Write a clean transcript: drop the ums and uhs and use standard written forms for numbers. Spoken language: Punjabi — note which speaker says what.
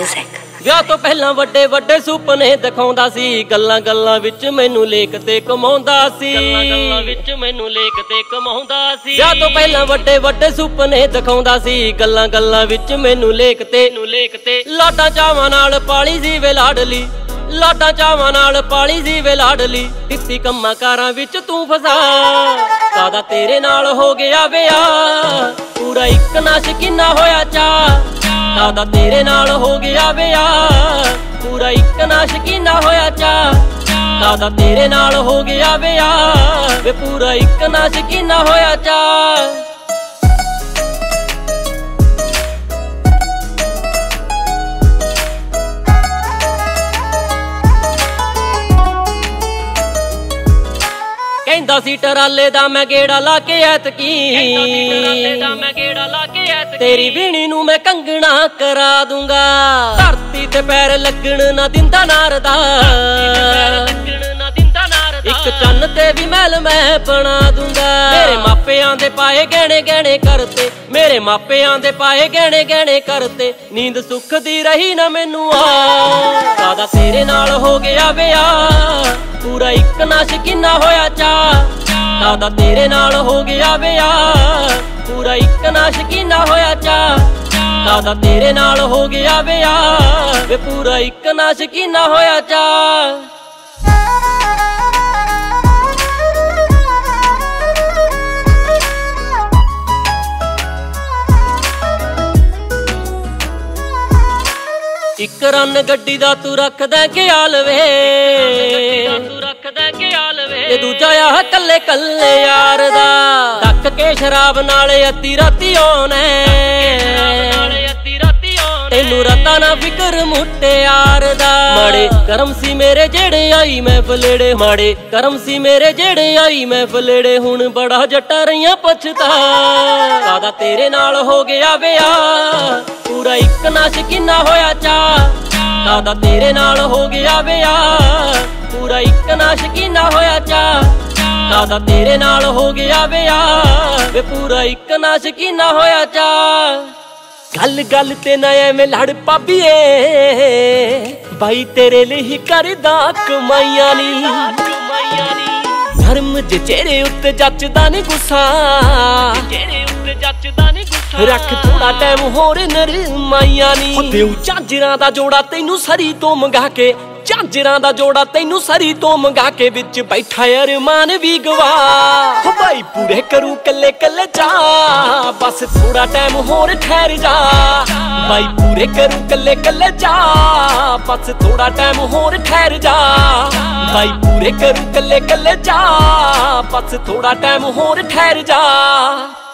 Speaker 1: music।
Speaker 2: ਵਿਆਹ ਤੋਂ ਪਹਿਲਾਂ ਵੱਡੇ ਵੱਡੇ ਸੁਪਨੇ ਦਿਖਾਉਂਦਾ ਸੀ, ਗੱਲਾਂ ਗੱਲਾਂ ਵਿੱਚ ਮੈਨੂੰ ਲੇਖ ਤੇ ਕਮਾਉਂਦਾ ਸੀ, ਗੱਲਾਂ ਗੱਲਾਂ ਵਿੱਚ ਮੈਨੂੰ ਲੇਖ ਤੇ ਕਮਾਉਂਦਾ ਸੀ। ਵਿਆਹ ਤੋਂ ਪਹਿਲਾਂ ਵੱਡੇ ਵੱਡੇ ਸੁਪਨੇ ਦਿਖਾਉਂਦਾ ਸੀ, ਗੱਲਾਂ ਗੱਲਾਂ ਵਿੱਚ ਮੈਨੂੰ ਲੇਖ ਤੇ ਲਾਡਾਂ ਚਾਵਾਂ ਨਾਲ ਪਾਲੀ ਸੀ ਵੇ ਲਾਡਲੀ, ਲਾਡਾਂ ਚਾਵਾਂ ਨਾਲ ਪਾਲੀ ਸੀ ਵੇ ਲਾਡਲੀ। ਦਿੱਤੀ ਕੰਮਾਂ ਕਾਰਾਂ ਵਿੱਚ ਤੂੰ ਫਸਾ, ਕਾਦਾ ਤੇਰੇ ਨਾਲ ਹੋ ਗਿਆ ਵਿਆਹ, ਪੂਰਾ ਇੱਕ ਨਾ ਸ਼ਕੀਨਾ ਹੋਇਆ ਚਾਹ, ਕਾਦਾ ਤੇਰੇ ਨਾਲ ਹੋ ਗਿਆ ਵਿਆਹ, ਪੂਰਾ ਇੱਕ ਨਾ ਸ਼ਕੀਨਾ ਹੋਇਆ ਚਾਹ, ਕਾਦਾ ਤੇਰੇ ਨਾਲ ਹੋ ਗਿਆ ਵਿਆਹ, ਵੇ ਪੂਰਾ ਇੱਕ ਨਾ ਸ਼ਕੀਨਾ ਹੋਇਆ ਚਾਹ। ਕਹਿੰਦਾ ਸੀ ਟਰਾਲੇ ਦਾ ਮੈਂ ਗੇੜਾ ਲਾ ਕੇ ਐਤਕੀ, ਤੇਰੀ ਵੀਣੀ ਨੂੰ ਮੈਂ ਕੰਗਣਾ ਕਰਾ ਦੂੰਗਾ, ਧਰਤੀ ਤੇ ਪੈਰ ਲੱਗਣ ਨਾ ਦਿੰਦਾ ਨਾਰਦਾ, ਇੱਕ ਚੰਨ ਤੇ ਵੀ ਮਹਿਲ ਮੈਂ ਬਣਾ ਦੂੰਗਾ। ਮੇਰੇ ਮਾਪਿਆਂ ਦੇ ਪਾਏ ਗਹਿਣੇ ਗਹਿਣੇ ਕਰਤੇ, ਮੇਰੇ ਮਾਪਿਆਂ ਦੇ ਪਾਏ ਗਹਿਣੇ ਗਹਿਣੇ ਕਰਤੇ, ਨੀਂਦ ਸੁੱਖ ਦੀ ਰਹੀ ਨਾ ਮੈਨੂੰ ਆ, ਕਾਦਾ ਤੇਰੇ ਨਾਲ ਹੋ ਗਿਆ ਵਿਆਹ, ਪੂਰਾ ਇੱਕ ਨਾ ਸ਼ਕੀਨਾ ਹੋਇਆ ਚਾਹ, ਕਾਦਾ ਤੇਰੇ ਨਾਲ ਹੋ ਗਿਆ ਵਿਆਹ, ਪੂਰਾ ਇੱਕ ਨਾ ਸ਼ਕੀਨਾ ਹੋਇਆ ਚਾਹ, ਕਾਦਾ ਤੇਰੇ ਨਾਲ ਹੋ ਗਿਆ ਵਿਆਹ, ਵੇ ਪੂਰਾ ਇੱਕ ਨਾ ਸ਼ਕੀਨਾ ਹੋਇਆ ਚਾਹ। ਇੱਕ ਰਨ ਗੱਡੀ ਦਾ ਤੂੰ ਰੱਖਦਾ ਖਿਆਲ ਵੇ, ਤੇ ਦੂਜਾ ਆਹ ਕੱਲੇ ਕੱਲੇ ਯਾਰ ਦਾ, ਧੱਕ ਕੇ ਸ਼ਰਾਬ ਨਾਲ ਅੱਧੀ ਰਾਤੀ ਆਉਣਾ, ਤੈਨੂੰ ਰਾਤਾਂ ਨਾ ਫਿਕਰ ਮੁਟਿਆਰ ਦਾ। ਮਾੜੇ ਕਰਮ ਸੀ ਮੇਰੇ ਜਿਹੜੇ ਆਈ ਮੈਂ ਫਲੇੜੇ, ਮਾੜੇ ਕਰਮ ਸੀ ਮੇਰੇ ਜਿਹੜੇ ਆਈ ਮੈਂ ਫਲੇੜੇ, ਹੁਣ ਬੜਾ ਜੱਟਾ ਰਹੀਆਂ ਪਛਤਾ, ਕਾਦਾ ਤੇਰੇ ਨਾਲ ਹੋ ਗਿਆ ਵਿਆਹ, ਪੂਰਾ ਇੱਕ ਨਾ ਸ਼ਕੀਨਾ ਹੋਇਆ ਚਾਹ, ਕਾਦਾ ਤੇਰੇ ਨਾਲ ਹੋ ਗਿਆ ਵਿਆਹ, ਪੂਰਾ ਇੱਕ ਨਾ ਸ਼ਕੀਨਾ ਹੋਇਆ ਚਾਹ, ਕਾਦਾ ਤੇਰੇ ਨਾਲ ਹੋ ਗਿਆ ਵਿਆਹ, ਵੇ ਪੂਰਾ ਇੱਕ ਨਾ ਸ਼ਕੀਨਾ ਹੋਇਆ ਚਾਹ। ਗੱਲ ਗੱਲ ਤੇ ਨਾ ਐਵੇਂ ਲੜ ਪਾਬੀਏ, ਬਾਈ ਤੇਰੇ ਲਈ ਕਰਦਾ ਕਮਾਈਆਂ ਨੀ, ਧਰਮ ਜੇ ਚਿਹਰੇ ਉੱਤੇ ਜੱਚਦਾ ਨੀ ਗੁੱਸਾ, ਰੱਖ ਥੋੜਾ ਟਾਈਮ ਹੋਰ ਨਰਮਾਈਆਂ ਨੀ, ਦਿਉ ਝਾਂਜਰਾਂ ਦਾ ਜੋੜਾ ਤੈਨੂੰ ਸਰੀ ਤੋਂ ਮੰਗਾ ਕੇ, ਝਾਂਜਰਾਂ ਦਾ ਜੋੜਾ ਤੈਨੂੰ ਸਰੀ ਤੋਂ ਮੰਗਾ ਕੇ, ਵਿੱਚ ਬੈਠਾ ਅਰਮਾਨ ਵੀ ਗਵਾ, ਬਾਈ ਪੂਰੇ ਕਰੂ ਕੱਲੇ ਕੱਲੇ ਚਾਹ, ਬਸ ਥੋੜਾ ਟਾਈਮ ਹੋਰ ਠਹਿਰ ਜਾ, ਬਾਈ ਪੂਰੇ ਕਰੂ ਕੱਲੇ ਕੱਲੇ ਚਾਹ, ਬਸ ਥੋੜਾ ਟਾਈਮ ਹੋਰ ਠਹਿਰ ਜਾ, ਬਾਈ ਪੂਰੇ ਕਰੂ ਕੱਲੇ ਕੱਲੇ ਚਾਹ, ਬਸ ਥੋੜਾ ਟਾਈਮ ਹੋਰ ਠਹਿਰ ਜਾ।